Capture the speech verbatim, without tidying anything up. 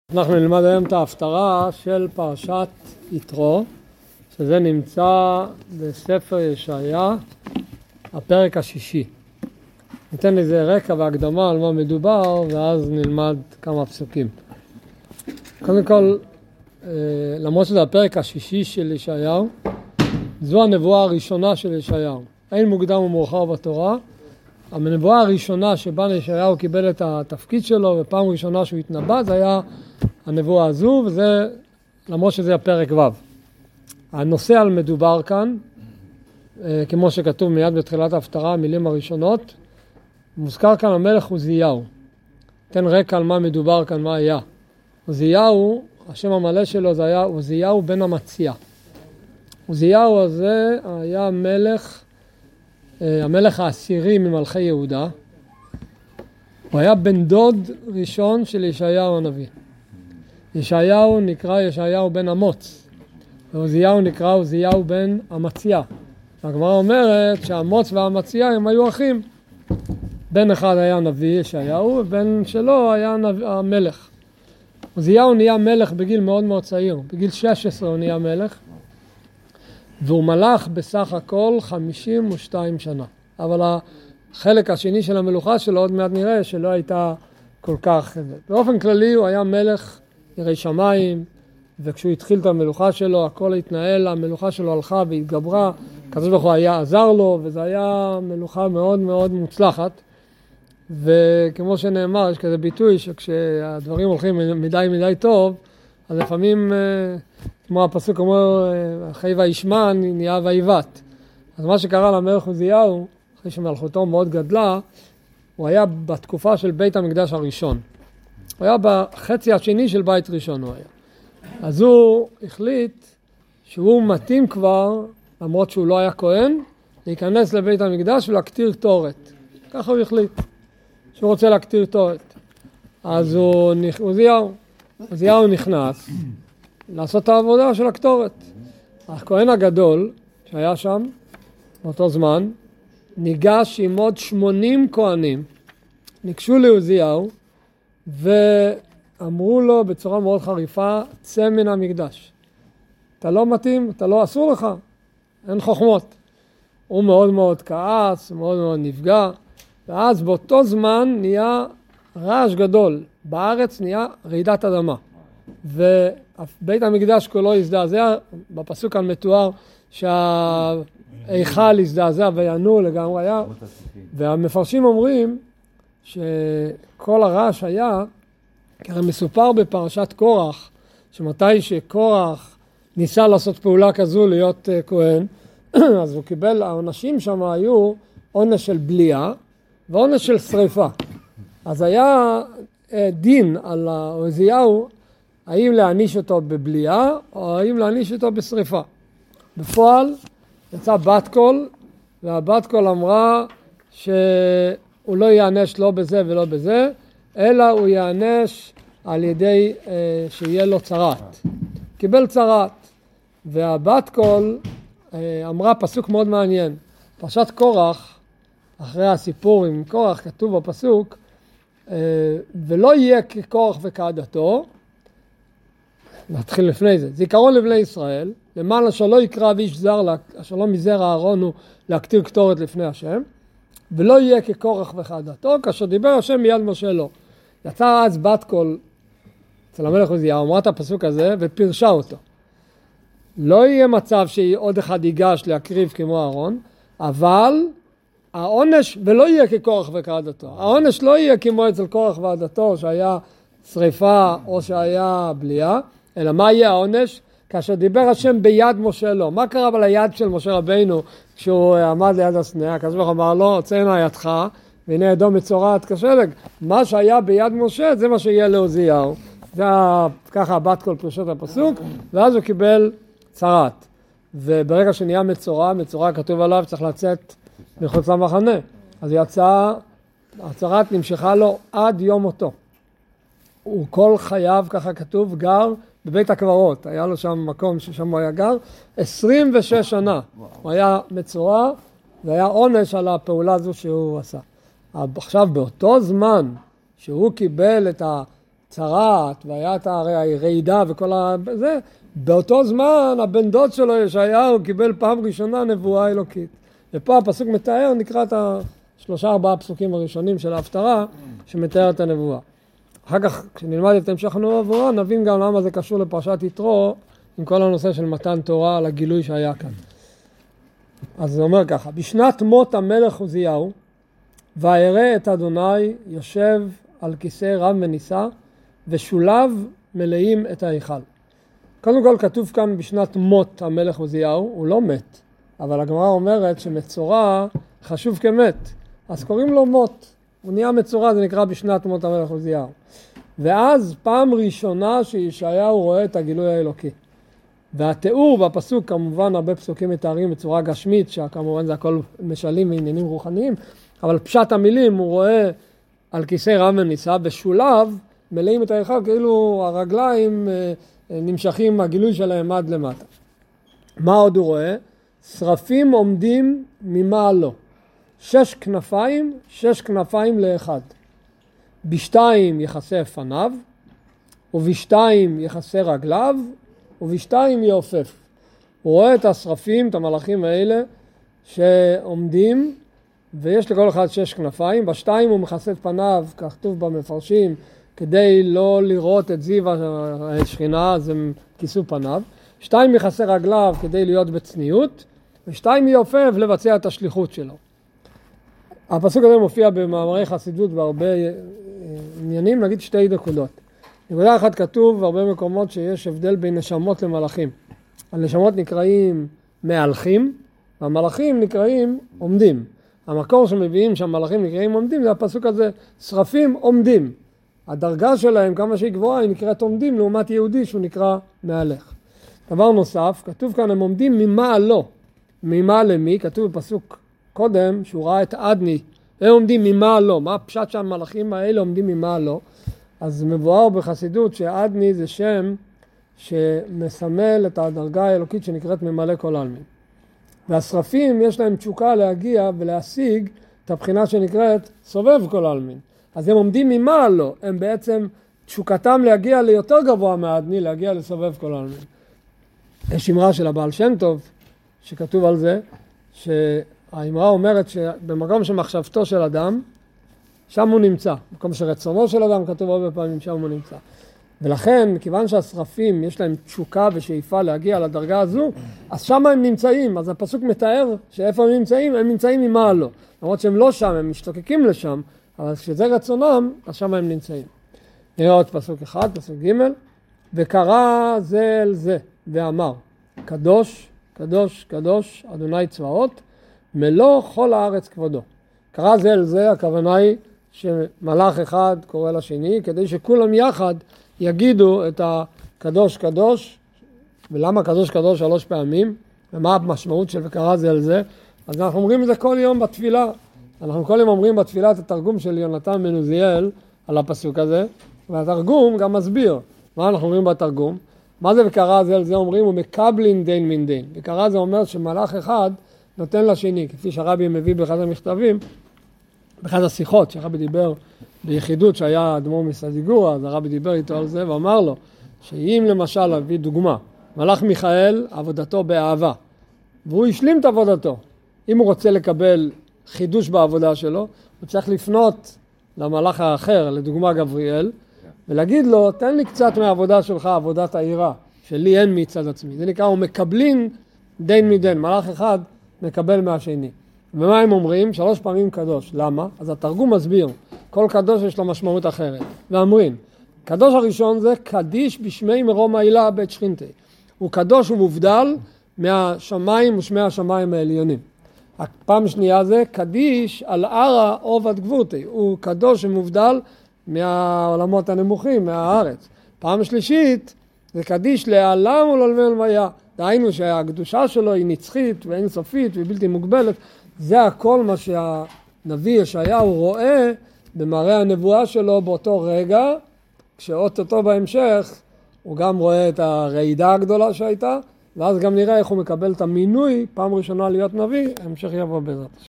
אנחנו נלמד היום את ההפטרה של פרשת יתרו, שזה נמצא בספר ישעיה, הפרק השישי. ניתן לזה רקע והקדמה על מה מדובר, ואז נלמד כמה פסוקים. קודם כל, למרות שזה הפרק השישי של ישעיהו, זו הנבואה הראשונה של ישעיהו. אין מוקדם ומאוחר בתורה. הנבואה הראשונה שבה ישעיהו קיבל את התפקיד שלו, ופעם ראשונה שהוא התנבא, זה היה הנבואה הזו, וזה, למרות שזה הפרק ו'. הנושא על מדובר כאן, כמו שכתוב מיד בתחילת ההפטרה, המילים הראשונות, מוזכר כאן המלך עוזיהו. תן רקע על מה מדובר כאן, מה היה. עוזיהו, השם המלא שלו זה היה עוזיהו בן אמציה. עוזיהו הזה היה מלך, המלך העשירי ממלכי יהודה. הוא היה בן דוד ראשון של ישעיהו הנביא. ישעיהו נקרא ישעיהו בן אמוץ, ועוזיהו נקרא עוזיהו בן אמציה. הגמרא אומרת שאמוץ ואמציה הם היו אחים. בן אחד היה נביא ישעיהו, ובן שלו היה נביא, המלך. עוזיהו נהיה מלך בגיל מאוד מאוד צעיר, בגיל שש עשרה הוא נהיה מלך, והוא מלך בסך הכל חמישים ושתיים שנה. אבל החלק השני של המלוכה שלו עוד מעט נראה שלא הייתה כל כך. באופן כללי הוא היה מלך ירא שמיים, וכשהוא התחיל את המלוכה שלו, הכל התנהל, המלוכה שלו הלכה והתגברה, הקדוש ברוך הוא היה עזר לו, וזו היה מלוכה מאוד מאוד מוצלחת. וכמו שנאמר, יש כזה ביטוי שכשהדברים הולכים מדי מדי טוב, אז לפעמים, כמו הפסוק אומר, אחרי וישמן נהיה ויבט. אז מה שקרה למלך עוזיהו, אחרי שמלכותו מאוד גדלה, הוא היה בתקופה של בית המקדש הראשון. הוא היה בחצי השני של בית ראשון הוא היה. אז הוא החליט שהוא מתאים כבר, למרות שהוא לא היה כהן, להיכנס לבית המקדש ולהקטיר קטורת. ככה הוא החליט, שהוא רוצה להקטיר קטורת. אז הוא, עוזיהו, עוזיהו נכנס לעשות את העבודה של הקטורת. הכהן הגדול שהיה שם באותו זמן, ניגש עם עוד שמונים כהנים, ניגשו לעוזיהו, ואמרו לו בצורה מאוד חריפה, צא מן המקדש. אתה לא מתאים, אתה לא אסור לך, אין חוכמות. הוא מאוד מאוד כעס, מאוד מאוד נפגע, ואז באותו זמן נהיה רעש גדול. בארץ נהיה רעידת אדמה. ובית המקדש כולו הזדעזע, בפסוק כאן מתואר שההיכל הזדעזע וינוע לגמרי היה, והמפרשים אומרים, שכל הרעש היה, כי הרי מסופר בפרשת קורח, שמתי שקורח ניסה לעשות פעולה כזו להיות כהן, אז הוא קיבל, העונשים שם היו עונש של בליעה ועונש של שריפה. אז היה דין על עוזיהו, האם להעניש אותו בבליעה או האם להעניש אותו בשריפה. בפועל יצא בת קול, והבת קול אמרה ש... הוא לא יענש לא בזה ולא בזה, אלא הוא יענש על ידי אה, שיהיה לו צרת. קיבל צרת, והבת קול אה, אמרה פסוק מאוד מעניין. פרשת קורח, אחרי הסיפור עם קורח, כתוב בפסוק, אה, ולא יהיה כקורח וכעדתו, נתחיל לפני זה, זיכרון לבני ישראל, למען שלא יקרב איש זר, שלא מזרע אהרון הוא להקטיר קטורת לפני השם, ולא יהיה כקורח וכעדתו, כאשר דיבר השם מיד משה לו. יצא אז בת קול אצל המלך עוזיהו, אמרה את הפסוק הזה ופרשה אותו. לא יהיה מצב שעוד אחד ייגש להקריב כמו אהרון, אבל העונש, ולא יהיה כקורח וכעדתו. העונש לא יהיה כמו אצל קורח ועדתו, שהיה שריפה או שהיה בליעה, אלא מה יהיה העונש? כאשר דיבר השם ביד משה לו. מה קרה ביד של משה רבינו כשהוא עמד ליד הסנה? הקדוש ברוך הוא אמר לו, צא הנה ידך, והנה ידו מצורעת כשלג. מה שהיה ביד משה, זה מה שיהיה לעוזיהו. זה ככה בת קול פרשות הפסוק, ואז הוא קיבל צרת. וברגע שנהיה מצורע, מצורע כתוב עליו, צריך לצאת מחוץ למחנה. אז יצא, הצרת נמשכה לו עד יום מותו. הוא כל חייו, ככה כתוב, גר בבית הקברות. היה לו שם מקום ששם הוא היה גר, עשרים ושש שנה. הוא היה מצורע, והיה עונש על הפעולה הזו שהוא עשה. עכשיו, באותו זמן שהוא קיבל את צרעת, והיה את הרעידה וכל זה, באותו זמן הבן דוד שלו ישעיהו קיבל פעם ראשונה נבואה אלוקית. ופה הפסוק מתאר, נקרא את השלושה ארבעה הפסוקים הראשונים של ההפטרה, שמתאר את הנבואה. אחר כך, כשנלמד את המשך הנבואה, נבין גם למה זה קשור לפרשת יתרו, עם כל הנושא של מתן תורה על הגילוי שהיה כאן. אז זה אומר ככה, בשנת מות המלך עוזיהו, וירא את אדוני יושב על כיסא רם ונישא, ושוליו מלאים את ההיכל. קודם כל כתוב כאן בשנת מות המלך עוזיהו, הוא לא מת, אבל הגמרא אומרת שמצורע חשוב כמת, אז קוראים לו מות, הוא נהיה מצורע, זה נקרא בשנת מות המלך עוזיהו. ואז פעם ראשונה שישעיהו רואה את הגילוי האלוקי. והתיאור בפסוק, כמובן הרבה פסוקים מתארים בצורה גשמית, שכמובן זה הכל משלים ועניינים רוחניים, אבל פשט המילים הוא רואה על כיסא רם ונישא, בשוליו מלאים את ההיכל, כאילו הרגליים נמשכים, הגילוי שלהם עד למטה. מה עוד הוא רואה? שרפים עומדים ממעלו, שש כנפיים, שש כנפיים לאחד. בשתיים יחסה פניו, ובשתיים יחסה רגליו, ובשתיים יעופף. הוא רואה את השרפים, את המלאכים האלה, שעומדים, ויש לכל אחד שש כנפיים. בשתיים הוא מכסה את פניו, כך כתוב במפרשים, כדי לא לראות את זיו השכינה, אז הם כיסו פניו. שתיים מכסה רגליו כדי להיות בצניעות, ושתיים יעופף לבצע את השליחות שלו. הפסוק הזה מופיע במאמרי חסידות בהרבה עניינים, נגיד שתי נקודות. נקודה אחת כתוב בהרבה מקומות שיש הבדל בין נשמות למלאכים. הנשמות נקראים מהלכים, והמלאכים נקראים עומדים. המקור שמביאים שהמלאכים נקראים עומדים זה הפסוק הזה, שרפים עומדים. הדרגה שלהם, כמה שהיא גבוהה, היא נקראת עומדים לעומת יהודי שהוא נקרא מהלך. דבר נוסף, כתוב כאן הם עומדים ממעלו. ממעל למי? כתוב בפסוק קודם שהוא ראה את עדני, הם עומדים ממעלו. מה הפשט שהמלאכים האלה עומדים ממעלו? אז מבואר בחסידות שעדני זה שם שמסמל את הדרגה האלוקית שנקראת ממלא כל עלמין. והשרפים יש להם תשוקה להגיע ולהשיג את הבחינה שנקראת סובב כל עלמין. אז הם עומדים ממעלו, הם בעצם תשוקתם להגיע ליותר גבוה מעדני, להגיע לסובב כל עלמין. יש אמרה של הבעל שם טוב שכתוב על זה, שהאמרה אומרת שבמקום שמחשבתו של אדם, שם הוא נמצא. במקום שרצונו של אדם כתוב הרבה פעמים, שם הוא נמצא. ולכן, מכיוון שהשרפים יש להם תשוקה ושאיפה להגיע לדרגה הזו, אז שם הם נמצאים. אז הפסוק מתאר שאיפה הם נמצאים, הם נמצאים ממעלו. למרות שהם לא שם, הם משתוקקים לשם, אבל כשזה רצונם, אז שם הם נמצאים. נראה עוד פסוק אחד, פסוק ג' וקרא זה אל זה, ואמר, קדוש, קדוש, קדוש, אדוני צבאות, מלוא כל הארץ כבודו. קרא זה אל זה, הכוונה היא שמלאך אחד קורא לשני, כדי שכולם יחד יגידו את הקדוש קדוש, ולמה קדוש קדוש שלוש פעמים, ומה המשמעות של וקרא זה אל זה. אז אנחנו אומרים את זה כל יום בתפילה. אנחנו כל יום אומרים בתפילה את התרגום של יונתן בן עוזיאל על הפסוק הזה, והתרגום גם מסביר מה אנחנו אומרים בתרגום. מה זה וקרא זה אל זה? אומרים הוא מקבלין דין מן דין. וקרא זה אומר שמלאך אחד נותן לשני, כפי שהרבי מביא באחד המכתבים, באחד השיחות שהרבי דיבר ביחידות שהיה אדמו"ר מסדיגורה, אז הרבי דיבר איתו על זה ואמר לו שאם למשל להביא דוגמה, מלאך מיכאל עבודתו באהבה, והוא השלים את עבודתו, אם הוא רוצה לקבל חידוש בעבודה שלו, הוא צריך לפנות למלאך האחר, לדוגמה גבריאל, ולהגיד לו, תן לי קצת מהעבודה שלך, עבודת העירה, שלי אין מצד עצמי. זה נקרא, הוא מקבלין דין מדין, מלאך אחד מקבל מהשני. ומה הם אומרים? שלוש פעמים קדוש. למה? אז התרגום מסביר, כל קדוש יש לו משמעות אחרת. ואמרים, קדוש הראשון זה קדיש בשמי מרום העילה בית שכינתי. הוא קדוש ומובדל מהשמיים ושמי השמיים העליונים. הפעם שנייה זה קדיש על ערה עובד גבורתי. הוא קדוש ומובדל מהעולמות הנמוכים, מהארץ. פעם שלישית זה קדיש לעלם ולעלמי עלמיה. דהיינו שהקדושה שלו היא נצחית ואין סופית ובלתי מוגבלת. זה הכל מה שהנביא ישעיהו רואה במראה הנבואה שלו באותו רגע, כשאוטוטו בהמשך הוא גם רואה את הרעידה הגדולה שהייתה, ואז גם נראה איך הוא מקבל את המינוי, פעם ראשונה להיות נביא, המשך יבוא בעזרת השם.